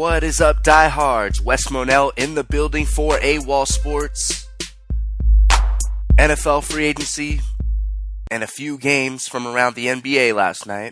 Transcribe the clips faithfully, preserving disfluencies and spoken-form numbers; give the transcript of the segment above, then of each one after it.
What is up, diehards? Wes Monell in the building for AWOL Sports. N F L free agency and a few games from around the N B A last night.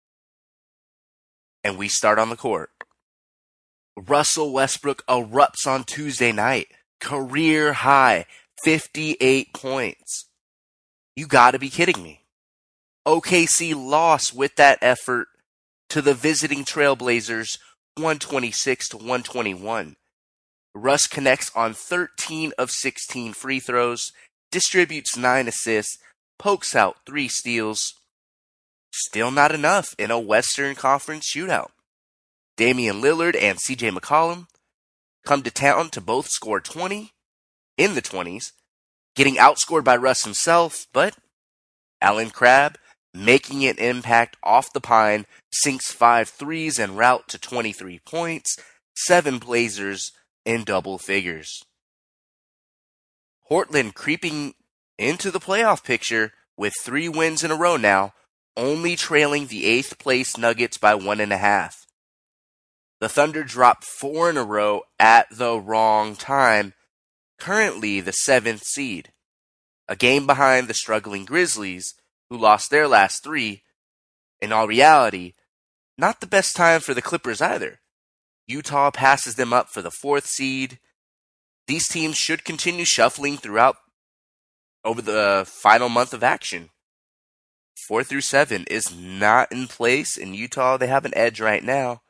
And we start on the court. Russell Westbrook erupts on Tuesday night. Career high, fifty-eight points. You gotta be kidding me. O K C lost with that effort to the visiting Trailblazers one twenty-six to one twenty-one. Russ connects on thirteen of sixteen free throws, distributes nine assists, pokes out three steals. Still not enough in a Western Conference shootout. Damian Lillard and C J McCollum come to town to both score twenty in the twenties, getting outscored by Russ himself, but Allen Crabbe, making an impact off the pine, sinks five threes en route to twenty-three points, seven Blazers in double figures. Portland creeping into the playoff picture with three wins in a row now, only trailing the eighth place Nuggets by one and a half. The Thunder dropped four in a row at the wrong time, currently the seventh seed, a game behind the struggling Grizzlies, who lost their last three. In all reality, not the best time for the Clippers either. Utah passes them up for the fourth seed. These teams should continue shuffling throughout over the final month of action. Four through seven is not in place. In Utah, they have an edge right now.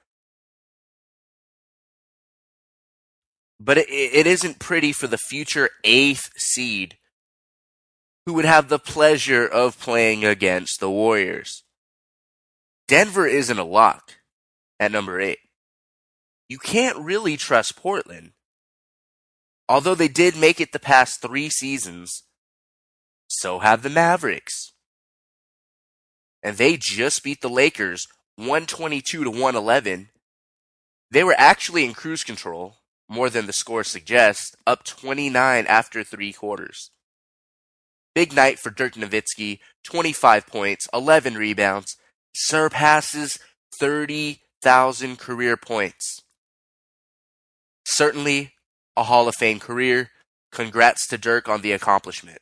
But it, it isn't pretty for the future eighth seed, who would have the pleasure of playing against the Warriors. Denver isn't a lock at number eight. You can't really trust Portland. Although they did make it the past three seasons, so have the Mavericks. And they just beat the Lakers one twenty-two to one eleven. They were actually in cruise control, more than the score suggests, up twenty-nine after three quarters. Big night for Dirk Nowitzki, twenty-five points, eleven rebounds, surpasses thirty thousand career points. Certainly a Hall of Fame career. Congrats to Dirk on the accomplishment.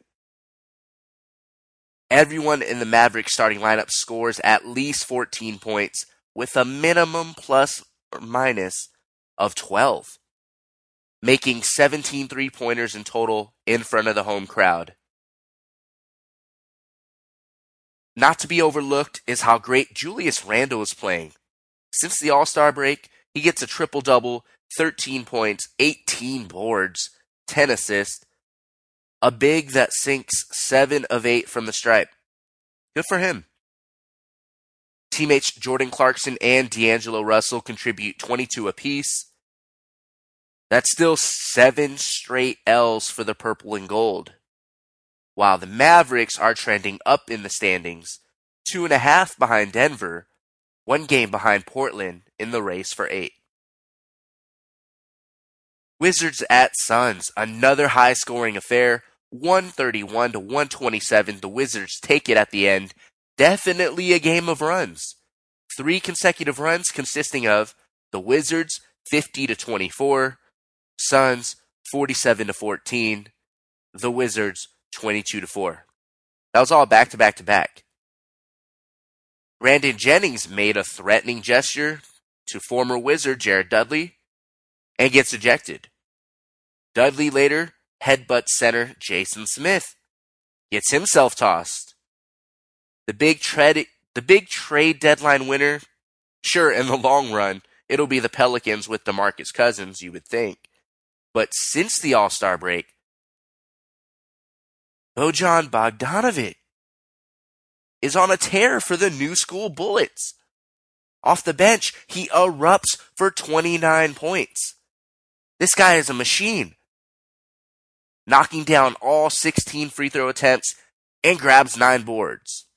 Everyone in the Mavericks starting lineup scores at least fourteen points with a minimum plus or minus of twelve, making seventeen three-pointers in total in front of the home crowd. Not to be overlooked is how great Julius Randle is playing. Since the All-Star break, he gets a triple-double, thirteen points, eighteen boards, ten assists, a big that sinks seven of eight from the stripe. Good for him. Teammates Jordan Clarkson and D'Angelo Russell contribute twenty-two apiece. That's still seven straight L's for the purple and gold, while the Mavericks are trending up in the standings, two and a half behind Denver, one game behind Portland in the race for eight. Wizards at Suns, another high-scoring affair, one thirty-one to one twenty-seven. The Wizards take it at the end. Definitely a game of runs. Three consecutive runs consisting of the Wizards fifty to twenty-four, Suns forty-seven to fourteen, the Wizards twenty-two to four. That was all back to back to back. Brandon Jennings made a threatening gesture to former Wizard Jared Dudley and gets ejected. Dudley later headbutts center Jason Smith, gets himself tossed. The big trade, the big trade deadline winner, sure, in the long run, it'll be the Pelicans with DeMarcus Cousins, you would think. But since the All-Star break, Bojan Bogdanovic is on a tear for the New School Bullets. Off the bench, he erupts for twenty-nine points. This guy is a machine, knocking down all sixteen free throw attempts and grabs nine boards.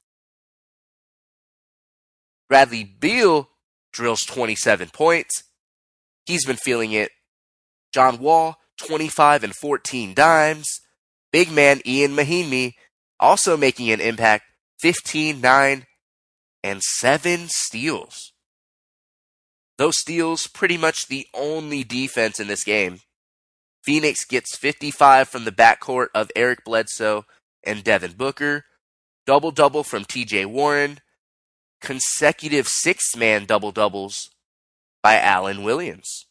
Bradley Beal drills twenty-seven points. He's been feeling it. John Wall, twenty-five and fourteen dimes. Big man Ian Mahinmi also making an impact, fifteen, nine, and seven steals. Those steals, pretty much the only defense in this game. Phoenix gets fifty-five from the backcourt of Eric Bledsoe and Devin Booker. Double-double from T J Warren. Consecutive six-man double-doubles by Allen Williams.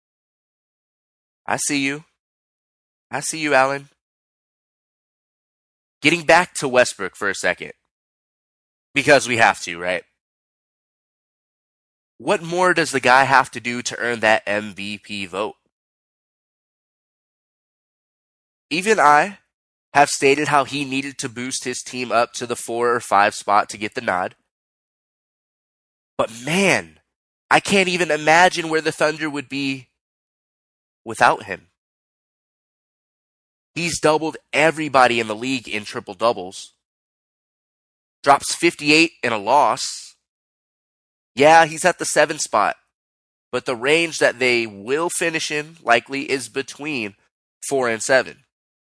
I see you. I see you, Allen. Getting back to Westbrook for a second. Because we have to, right? What more does the guy have to do to earn that M V P vote? Even I have stated how he needed to boost his team up to the four or five spot to get the nod. But man, I can't even imagine where the Thunder would be without him. He's doubled everybody in the league in triple doubles. Drops fifty-eight in a loss. Yeah, he's at the seven spot. But the range that they will finish in likely is between four and seven.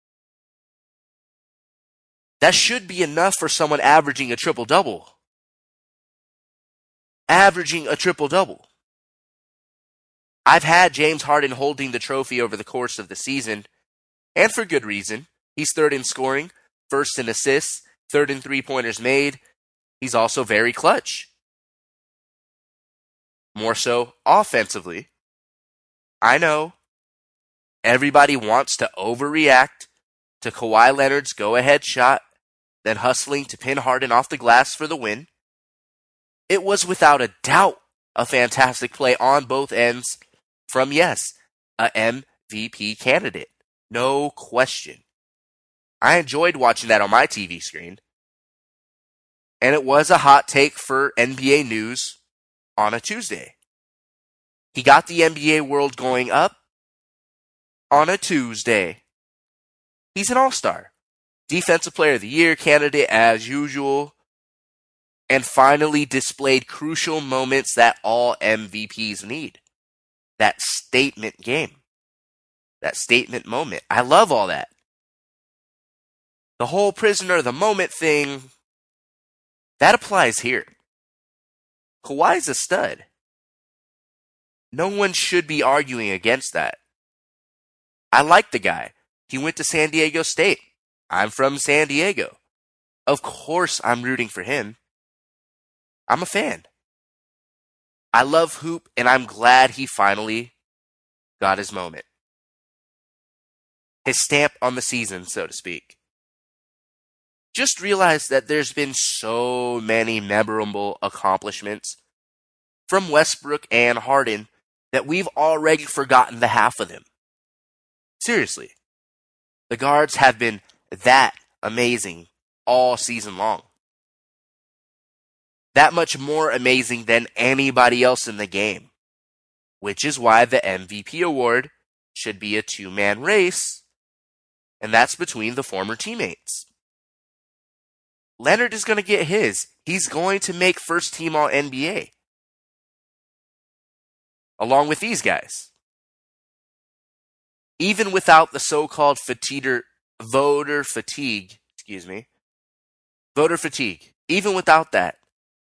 That should be enough for someone averaging a triple-double. Averaging a triple-double. I've had James Harden holding the trophy over the course of the season, and for good reason. He's third in scoring, first in assists, third in three-pointers made. He's also very clutch. More so offensively. I know everybody wants to overreact to Kawhi Leonard's go-ahead shot, then hustling to pin Harden off the glass for the win. It was without a doubt a fantastic play on both ends from, yes, a M V P candidate. No question. I enjoyed watching that on my T V screen. And it was a hot take for N B A News on a Tuesday. He got the N B A world going up on a Tuesday. He's an all-star. Defensive Player of the Year candidate as usual. And finally displayed crucial moments that all M V Ps need. That statement game. That statement moment. I love all that. The whole prisoner of the moment thing, that applies here. Kawhi's a stud. No one should be arguing against that. I like the guy. He went to San Diego State. I'm from San Diego. Of course I'm rooting for him. I'm a fan. I love hoop, and I'm glad he finally got his moment. His stamp on the season, so to speak. Just realize that there's been so many memorable accomplishments from Westbrook and Harden that we've already forgotten the half of them. Seriously. The guards have been that amazing all season long. That much more amazing than anybody else in the game. Which is why the M V P award should be a two-man race, and that's between the former teammates. Leonard is going to get his. He's going to make first team all N B A. Along with these guys. Even without the so-called fatiguer, voter fatigue, excuse me, voter fatigue, even without that.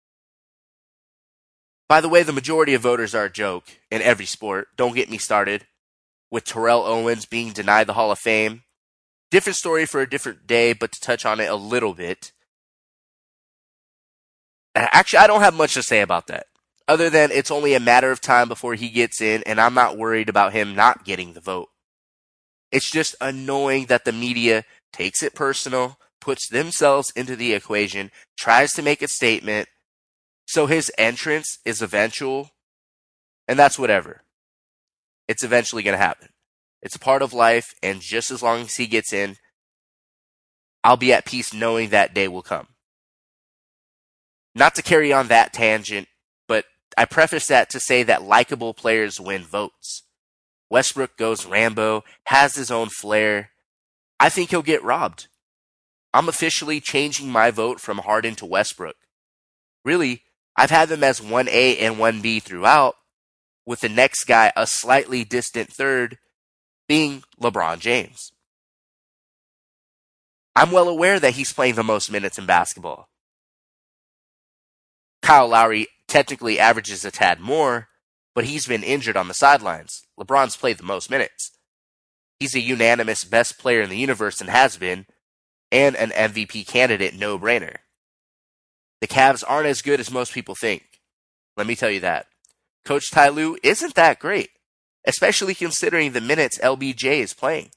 By the way, the majority of voters are a joke in every sport. Don't get me started with Terrell Owens being denied the Hall of Fame. Different story for a different day, but to touch on it a little bit. Actually, I don't have much to say about that. Other than it's only a matter of time before he gets in, and I'm not worried about him not getting the vote. It's just annoying that the media takes it personal, puts themselves into the equation, tries to make a statement, so his entrance is eventual, and that's whatever. It's eventually going to happen. It's a part of life, and just as long as he gets in, I'll be at peace knowing that day will come. Not to carry on that tangent, but I preface that to say that likable players win votes. Westbrook goes Rambo, has his own flair. I think he'll get robbed. I'm officially changing my vote from Harden to Westbrook. Really, I've had them as one A and one B throughout, with the next guy a slightly distant third being LeBron James. I'm well aware that he's playing the most minutes in basketball. Kyle Lowry technically averages a tad more, but he's been injured on the sidelines. LeBron's played the most minutes. He's a unanimous best player in the universe and has been, and an M V P candidate, no-brainer. The Cavs aren't as good as most people think. Let me tell you that. Coach Ty Lue isn't that great, especially considering the minutes L B J is playing.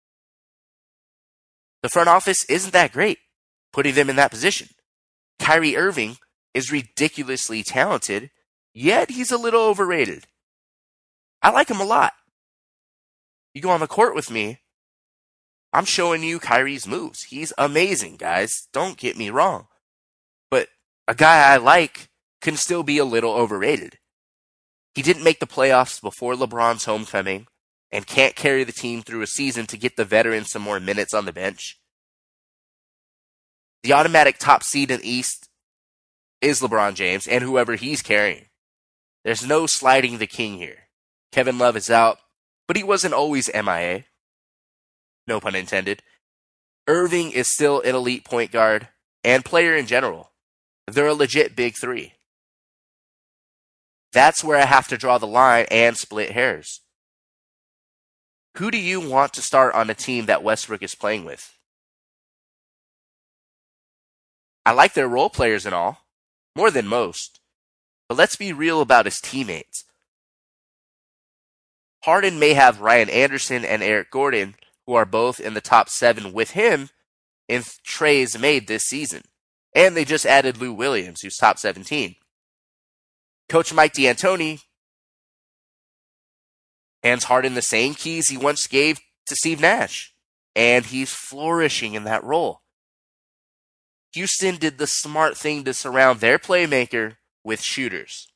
The front office isn't that great, putting them in that position. Kyrie Irving is ridiculously talented, yet he's a little overrated. I like him a lot. You go on the court with me, I'm showing you Kyrie's moves. He's amazing, guys. Don't get me wrong. But a guy I like can still be a little overrated. He didn't make the playoffs before LeBron's homecoming and can't carry the team through a season to get the veterans some more minutes on the bench. The automatic top seed in the East is LeBron James and whoever he's carrying. There's no sliding the king here. Kevin Love is out, but he wasn't always M I A. No pun intended. Irving is still an elite point guard and player in general. They're a legit big three. That's where I have to draw the line and split hairs. Who do you want to start on a team that Westbrook is playing with? I like their role players and all, more than most. But let's be real about his teammates. Harden may have Ryan Anderson and Eric Gordon, who are both in the top seven with him in trades made this season. And they just added Lou Williams, who's top seventeen. Coach Mike D'Antoni hands Harden the same keys he once gave to Steve Nash, and he's flourishing in that role. Houston did the smart thing to surround their playmaker with shooters.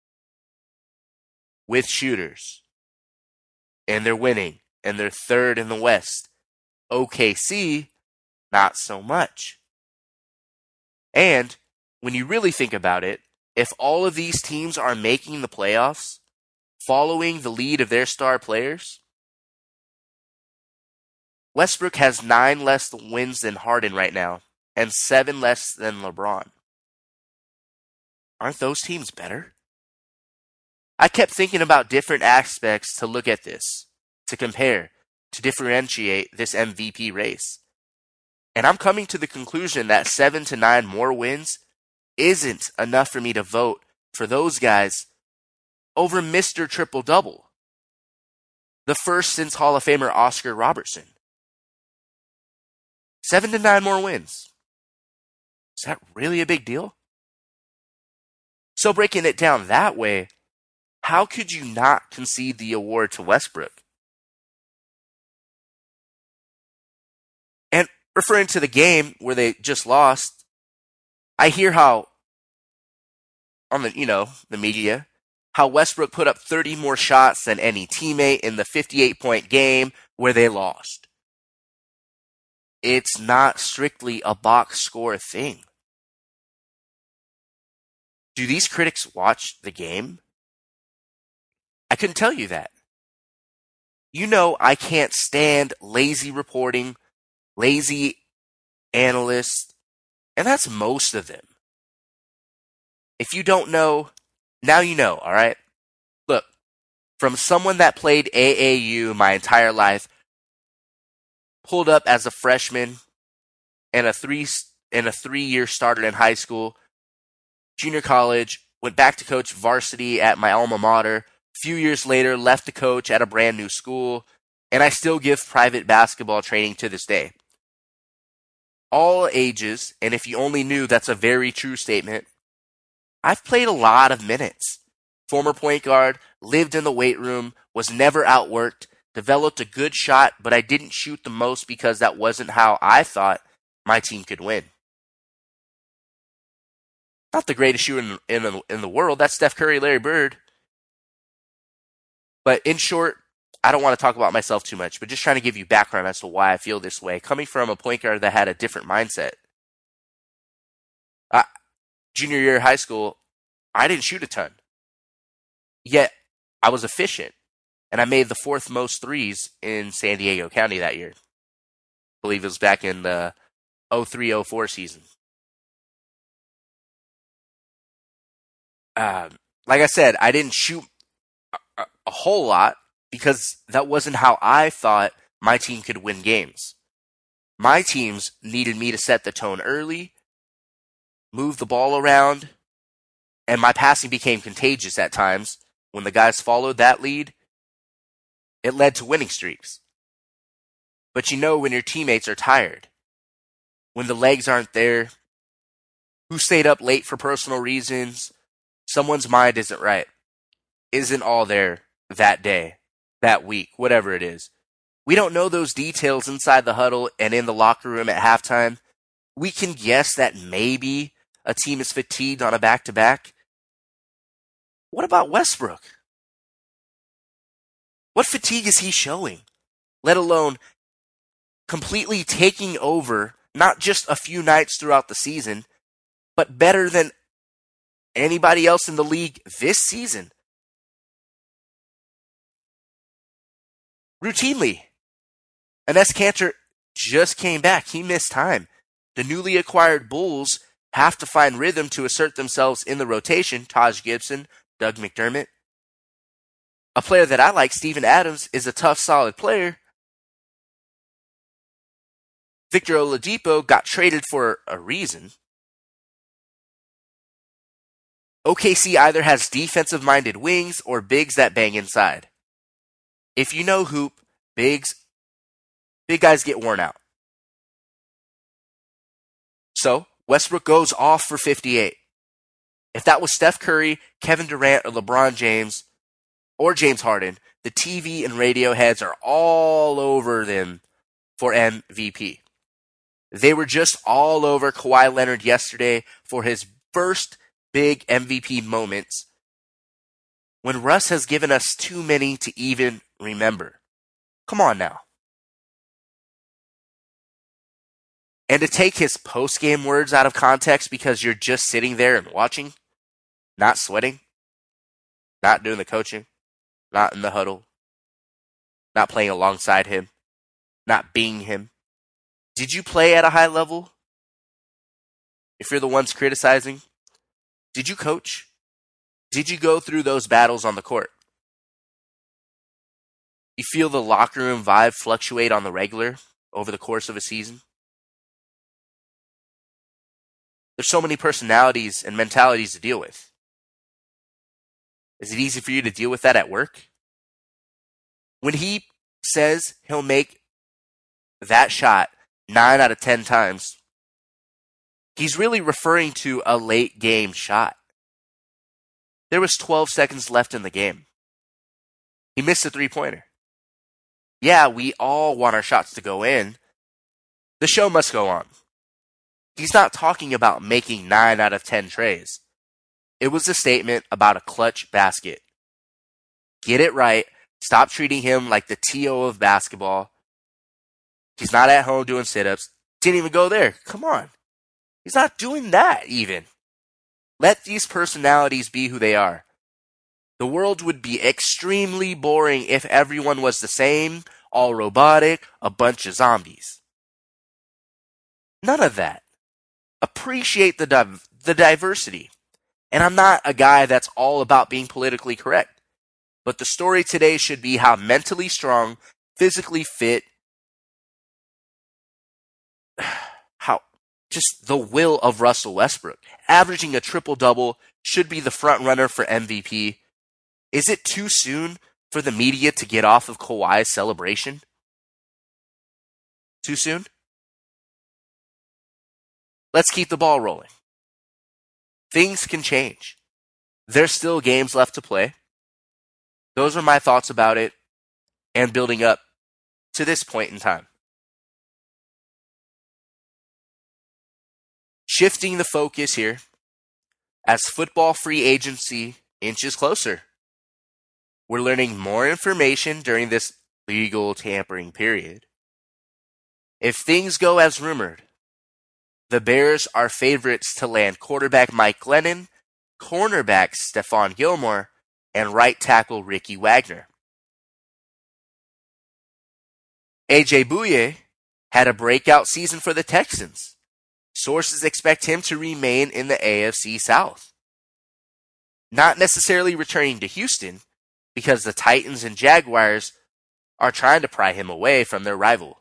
With shooters. And they're winning, and they're third in the West. O K C, not so much. And when you really think about it, if all of these teams are making the playoffs, following the lead of their star players, Westbrook has nine less wins than Harden right now, and seven less than LeBron. Aren't those teams better? I kept thinking about different aspects to look at this, to compare, to differentiate this M V P race. And I'm coming to the conclusion that seven to nine more wins isn't enough for me to vote for those guys over Mister Triple-Double, the first since Hall of Famer Oscar Robertson. Seven to nine more wins. Is that really a big deal? So breaking it down that way, how could you not concede the award to Westbrook? And referring to the game where they just lost, I hear how, on the, you know, the media, how Westbrook put up thirty more shots than any teammate in the fifty-eight point game where they lost. It's not strictly a box score thing. Do these critics watch the game? I couldn't tell you that. You know I can't stand lazy reporting, lazy analysts, and that's most of them. If you don't know, now you know, all right? Look, from someone that played A A U my entire life, pulled up as a freshman and a three and a three-year starter in high school, junior college, went back to coach varsity at my alma mater. A few years later, left to coach at a brand new school, and I still give private basketball training to this day. All ages, and if you only knew, that's a very true statement. I've played a lot of minutes. Former point guard, lived in the weight room, was never outworked, developed a good shot, but I didn't shoot the most because that wasn't how I thought my team could win. Not the greatest shooter in, in, in the world. That's Steph Curry, Larry Bird. But in short, I don't want to talk about myself too much, but just trying to give you background as to why I feel this way, coming from a point guard that had a different mindset. Uh, junior year of high school, I didn't shoot a ton. Yet, I was efficient, and I made the fourth most threes in San Diego County that year. I believe it was back in the oh three oh four season. Um, like I said, I didn't shoot a whole lot because that wasn't how I thought my team could win games. My teams needed me to set the tone early, move the ball around, and my passing became contagious at times. When the guys followed that lead, it led to winning streaks. But you know when your teammates are tired, when the legs aren't there, who stayed up late for personal reasons, someone's mind isn't right, isn't all there that day, that week, whatever it is. We don't know those details inside the huddle and in the locker room at halftime. We can guess that maybe a team is fatigued on a back-to-back. What about Westbrook? What fatigue is he showing? Let alone completely taking over not just a few nights throughout the season, but better than anybody else in the league this season. Routinely. Enes Kanter just came back. He missed time. The newly acquired Bulls have to find rhythm to assert themselves in the rotation. Taj Gibson, Doug McDermott. A player that I like, Steven Adams, is a tough, solid player. Victor Oladipo got traded for a reason. O K C either has defensive-minded wings or bigs that bang inside. If you know hoop, bigs, big guys get worn out. So, Westbrook goes off for fifty-eight. If that was Steph Curry, Kevin Durant, or LeBron James, or James Harden, the T V and radio heads are all over them for M V P. They were just all over Kawhi Leonard yesterday for his first big M V P moments, when Russ has given us too many to even remember. Come on now. And to take his post-game words out of context because you're just sitting there and watching, not sweating, not doing the coaching, not in the huddle, not playing alongside him, not being him. Did you play at a high level? If you're the ones criticizing, did you coach? Did you go through those battles on the court? You feel the locker room vibe fluctuate on the regular over the course of a season? There's so many personalities and mentalities to deal with. Is it easy for you to deal with that at work? When he says he'll make that shot nine out of ten times, he's really referring to a late game shot. There was twelve seconds left in the game. He missed a three-pointer. Yeah, we all want our shots to go in. The show must go on. He's not talking about making nine out of ten trays. It was a statement about a clutch basket. Get it right. Stop treating him like the T O of basketball. He's not at home doing sit-ups. Didn't even go there. Come on. He's not doing that even. Let these personalities be who they are. The world would be extremely boring if everyone was the same, all robotic, a bunch of zombies. None of that. Appreciate the div- the diversity. And I'm not a guy that's all about being politically correct. But the story today should be how mentally strong, physically fit, how just the will of Russell Westbrook. Averaging a triple-double, should be the front runner for M V P. Is it too soon for the media to get off of Kawhi's celebration? Too soon? Let's keep the ball rolling. Things can change. There's still games left to play. Those are my thoughts about it and building up to this point in time. Shifting the focus here as football free agency inches closer. We're learning more information during this legal tampering period. If things go as rumored, the Bears are favorites to land quarterback Mike Glennon, cornerback Stephon Gilmore, and right tackle Ricky Wagner. A J Bouye had a breakout season for the Texans. Sources expect him to remain in the A F C South. Not necessarily returning to Houston, because the Titans and Jaguars are trying to pry him away from their rival.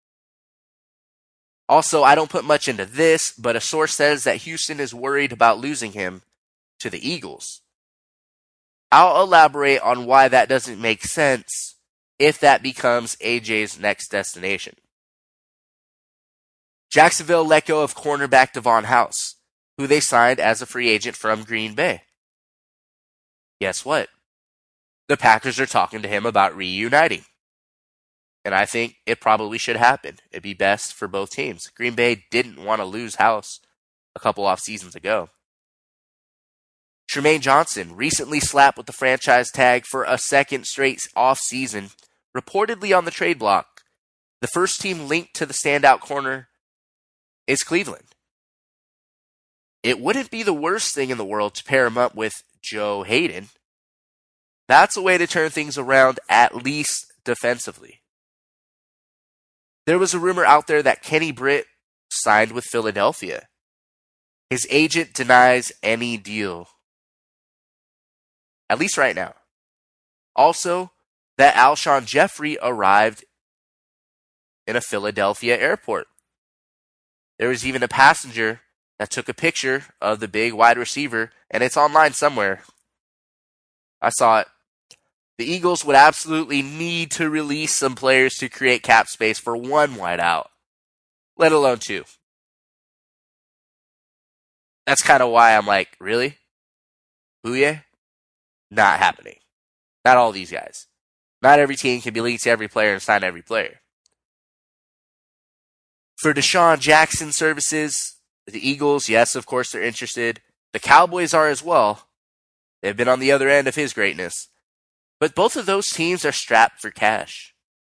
Also, I don't put much into this, but a source says that Houston is worried about losing him to the Eagles. I'll elaborate on why that doesn't make sense if that becomes A J's next destination. Jacksonville let go of cornerback Devon House, who they signed as a free agent from Green Bay. Guess what? The Packers are talking to him about reuniting. And I think it probably should happen. It'd be best for both teams. Green Bay didn't want to lose House a couple off seasons ago. Tremaine Johnson recently slapped with the franchise tag for a second straight off season, reportedly on the trade block. The first team linked to the standout corner is Cleveland. It wouldn't be the worst thing in the world to pair him up with Joe Hayden. That's a way to turn things around, at least defensively. There was a rumor out there that Kenny Britt signed with Philadelphia. His agent denies any deal. At least right now. Also, that Alshon Jeffrey arrived in a Philadelphia airport. There was even a passenger that took a picture of the big wide receiver, and it's online somewhere. I saw it. The Eagles would absolutely need to release some players to create cap space for one wideout, let alone two. That's kind of why I'm like, really? Booyah? Not happening. Not all these guys. Not every team can be linked to every player and sign every player. For Deshaun Jackson services, the Eagles, yes, of course, they're interested. The Cowboys are as well. They've been on the other end of his greatness. But both of those teams are strapped for cash.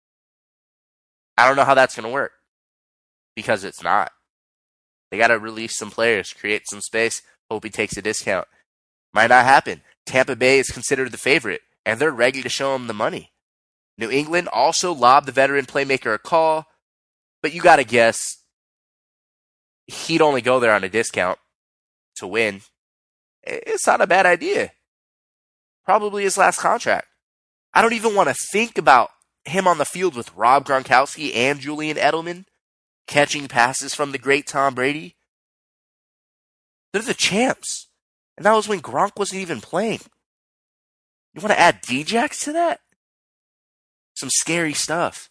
I don't know how that's going to work. Because it's not. They got to release some players, create some space, hope he takes a discount. Might not happen. Tampa Bay is considered the favorite, and they're ready to show him the money. New England also lobbed the veteran playmaker a call, but you got to guess he'd only go there on a discount to win. It's not a bad idea. Probably his last contract. I don't even want to think about him on the field with Rob Gronkowski and Julian Edelman catching passes from the great Tom Brady. They're the champs. And that was when Gronk wasn't even playing. You want to add D-Jax to that? Some scary stuff.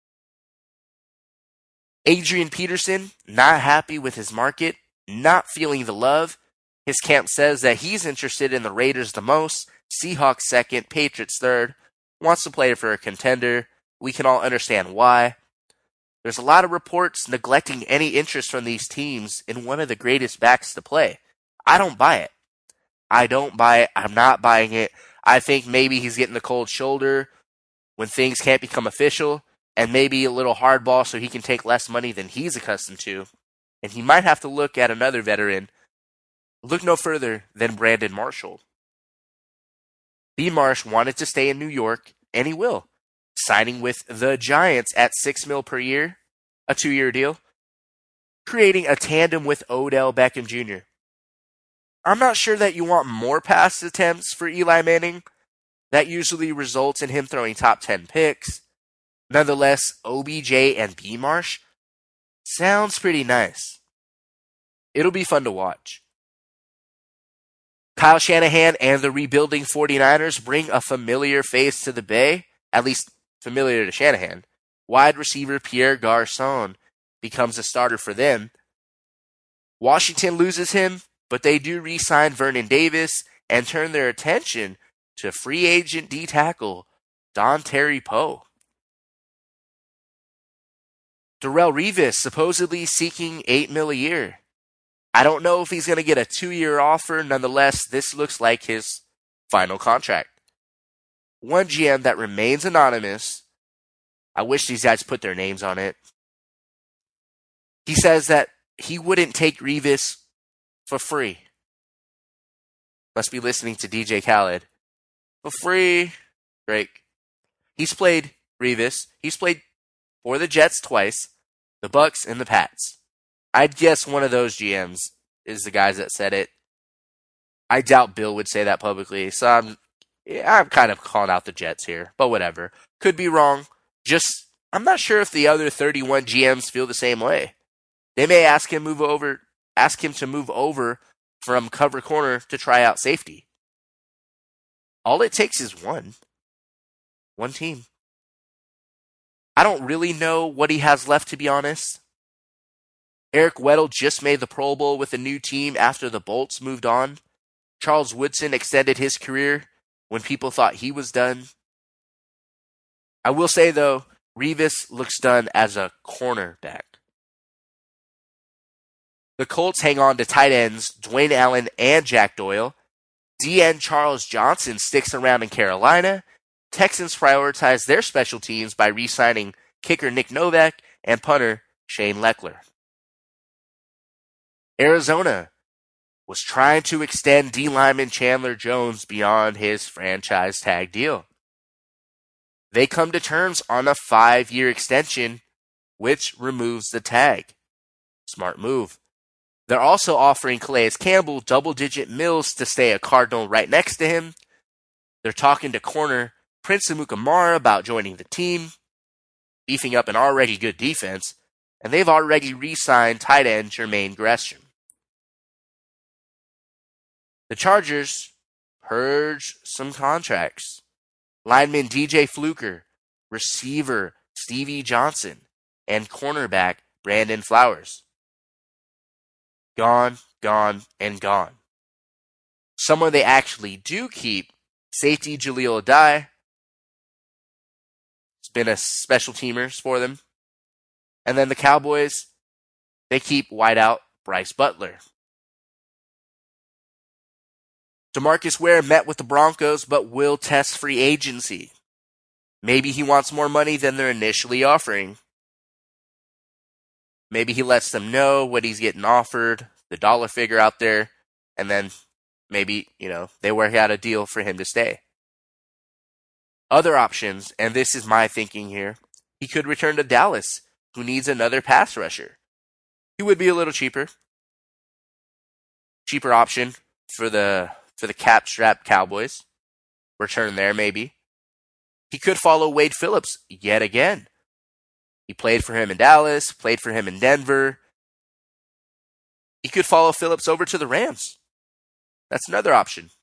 Adrian Peterson, not happy with his market, not feeling the love. His camp says that he's interested in the Raiders the most, Seahawks second, Patriots third, wants to play for a contender. We can all understand why. There's a lot of reports neglecting any interest from these teams in one of the greatest backs to play. I don't buy it. I don't buy it. I'm not buying it. I think maybe he's getting the cold shoulder when things can't become official, and maybe a little hardball so he can take less money than he's accustomed to. And he might have to look at another veteran. Look no further than Brandon Marshall. B. Marsh wanted to stay in New York, and he will, signing with the Giants at six mil per year, a two-year deal, creating a tandem with Odell Beckham Junior I'm not sure that you want more pass attempts for Eli Manning. That usually results in him throwing top ten picks. Nonetheless, O B J and B. Marsh sounds pretty nice. It'll be fun to watch. Kyle Shanahan and the rebuilding 49ers bring a familiar face to the Bay, at least familiar to Shanahan. Wide receiver Pierre Garçon becomes a starter for them. Washington loses him, but they do re-sign Vernon Davis and turn their attention to free agent D-tackle Dontari Poe. Darrelle Revis supposedly seeking eight mil a year. I don't know if he's going to get a two-year offer. Nonetheless, this looks like his final contract. One G M that remains anonymous. I wish these guys put their names on it. He says that he wouldn't take Revis for free. Must be listening to D J Khaled. For free. Drake. He's played Revis. He's played for the Jets twice, the Bucks, and the Pats. I'd guess one of those G Ms is the guys that said it. I doubt Bill would say that publicly, so I'm Yeah, I'm kind of calling out the Jets here, but whatever. Could be wrong. Just, I'm not sure if the other thirty-one G Ms feel the same way. They may ask him move over, ask him to move over from cover corner to try out safety. All it takes is one. One team. I don't really know what he has left, to be honest. Eric Weddle just made the Pro Bowl with a new team after the Bolts moved on. Charles Woodson extended his career when people thought he was done. I will say, though, Revis looks done as a cornerback. The Colts hang on to tight ends Dwayne Allen and Jack Doyle. D N Charles Johnson sticks around in Carolina. Texans prioritize their special teams by re-signing kicker Nick Novak and punter Shane Lechler. Arizona was trying to extend D lineman Chandler Jones beyond his franchise tag deal. They come to terms on a five-year extension, which removes the tag. Smart move. They're also offering Calais Campbell double-digit mills to stay a Cardinal right next to him. They're talking to corner Prince Amukamara about joining the team, beefing up an already good defense, and they've already re-signed tight end Jermaine Gresham. The Chargers purge some contracts. Lineman D J Fluker, receiver Stevie Johnson, and cornerback Brandon Flowers. Gone, gone, and gone. Someone they actually do keep, safety Jaleel Addae. It's been a special teamers for them. And then the Cowboys, they keep wideout Bryce Butler. DeMarcus Ware met with the Broncos but will test free agency. Maybe he wants more money than they're initially offering. Maybe he lets them know what he's getting offered, the dollar figure out there, and then maybe, you know, they work out a deal for him to stay. Other options, and this is my thinking here, he could return to Dallas, who needs another pass rusher. He would be a little cheaper. Cheaper option for the for the cap-strapped Cowboys. Return there, maybe. He could follow Wade Phillips yet again. He played for him in Dallas, played for him in Denver. He could follow Phillips over to the Rams. That's another option.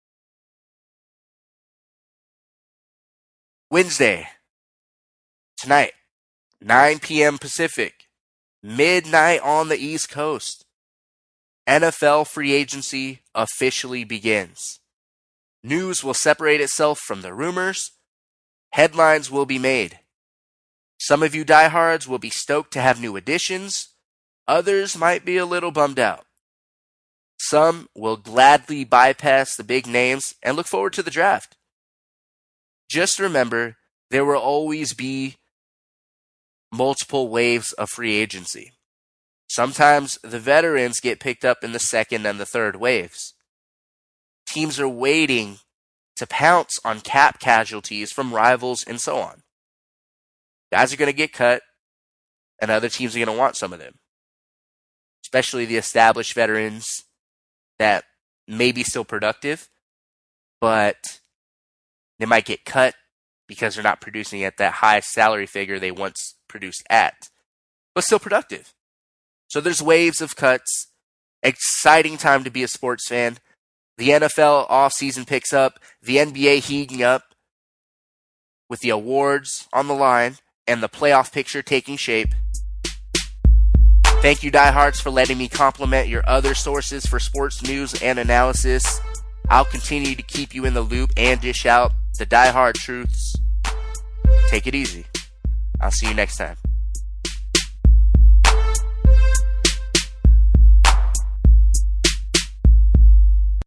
Wednesday, tonight, nine p.m. Pacific, midnight on the East Coast. N F L free agency officially begins. News will separate itself from the rumors. Headlines will be made. Some of you diehards will be stoked to have new additions. Others might be a little bummed out. Some will gladly bypass the big names and look forward to the draft. Just remember, there will always be multiple waves of free agency. Sometimes the veterans get picked up in the second and the third waves. Teams are waiting to pounce on cap casualties from rivals and so on. Guys are going to get cut, and other teams are going to want some of them. Especially the established veterans that may be still productive, but they might get cut because they're not producing at that high salary figure they once produced at, but still productive. So there's waves of cuts. Exciting time to be a sports fan. The N F L offseason picks up. The N B A heating up with the awards on the line and the playoff picture taking shape. Thank you, diehards, for letting me compliment your other sources for sports news and analysis. I'll continue to keep you in the loop and dish out the diehard truths. Take it easy. I'll see you next time.